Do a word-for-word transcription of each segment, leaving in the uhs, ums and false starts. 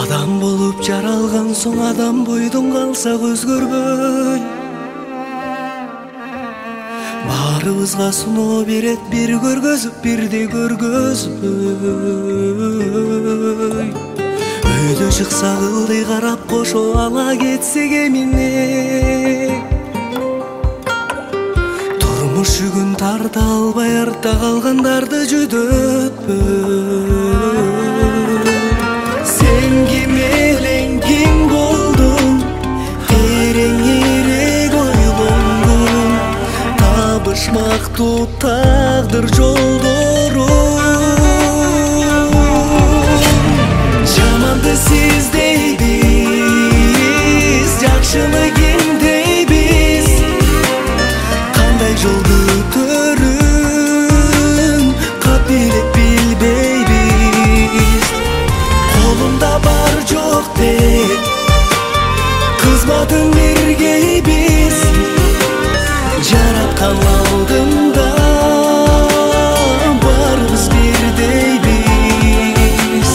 Адам болуп жаралган соң адам бойдон калсак өзгөрбөй. Баарыбызга суноо берет бир көргөзүп бирди көргөзбөй. Өйдө чыксак ылдый карап кошо ала кетсек эмне. Турмуш жүгүн тарта албай артта калгандарды жүдөтпөй. Сен ким элең ким болдуң, тереңирээк ойлонгун. Табышмактуу тагдыр жолдору. Жаманды сиз дейбиз, жакшыны ким дейбиз. Кандай жолду өтөрүн кат билет билбейбиз. Колунда бар жок деп кызматын бергейбиз. Жараткан алдында барыбыз бирдейбиз.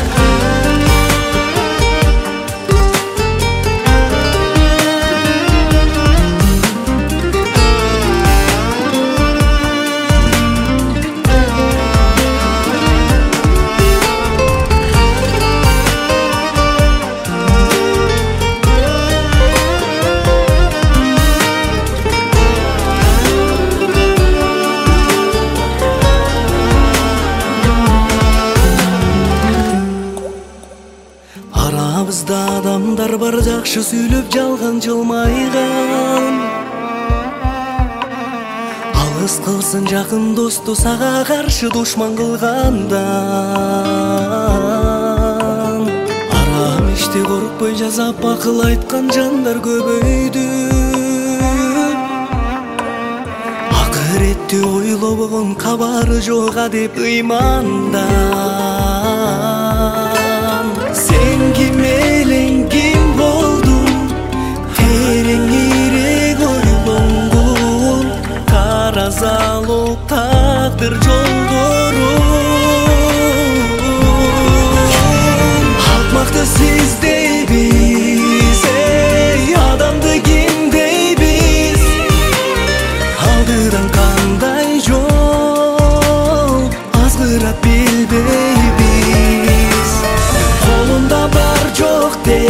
Арабызда адамдар бар жакшы сүйлөп жалган жылмайган. Алыс кылсын жакын досту сага каршы душман кылгандан. Арам иште коркпой жазап акыл айткан жандар көбөйдү. Акыретти ойлобогон кабары жок деп ыймандан. Сен ким элең ким болдуң, тереңирээк ойлонгун. Таразалуу тагдыр жолдору. Акмакты сиз дейбиз, эй адамды ким дейбиз. Алдыдан кандай жол азгырат билбейбиз. Колунда бар жок деп